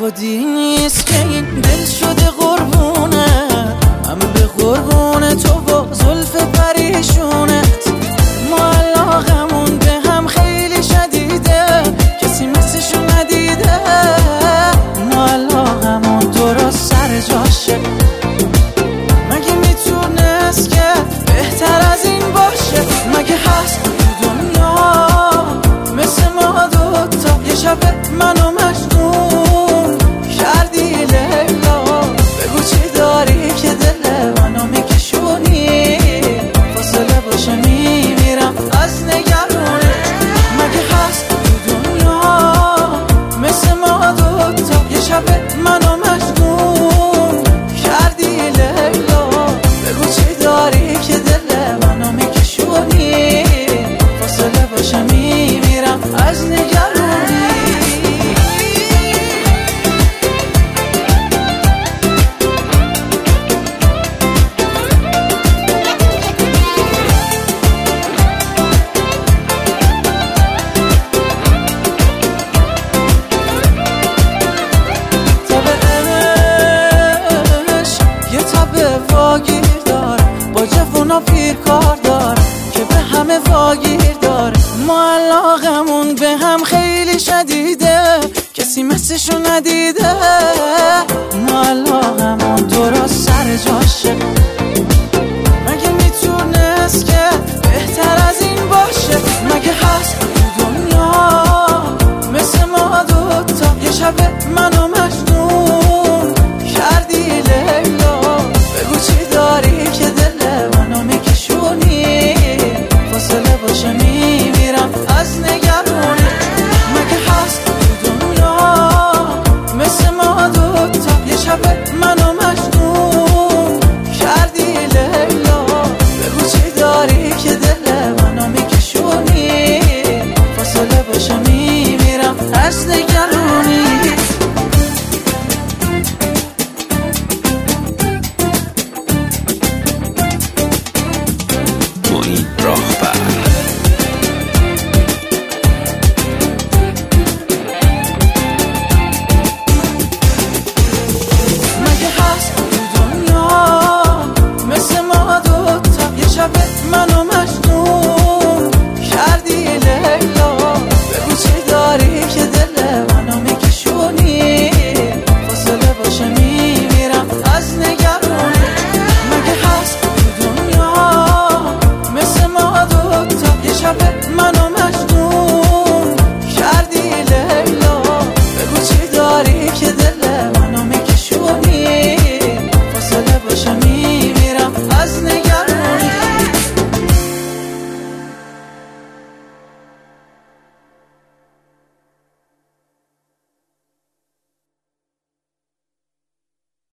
خودی نیست که این دل شده قربونه، من به قربون تو و زلف پریشونت. ما علاقمون به هم خیلی شدیده، کسی مثلشو ندیده. ما علاقمون درست سر جاشه، مگه میتونست که بهتر از این باشه؟ مگه هست تو دنیا مثل ما دوتا؟ یه شب منو مجنون کردی لیلا، بگو چی داری که دل منو میکشونی؟ فاصله باشه میمیرم از نگرانت. مگه هست تو دنیا مثل ما دوتا؟ یه شب منو مجنون کردی لیلا، بگو چی داری که دل منو میکشونی؟ فاصله باشه میمیرم از نگرانی. واگیر داره با جوونا پیر کار داره که به همه واگیر داره. ما علاقمون به هم خیلی شدیده، کسی مثلشو ندیده.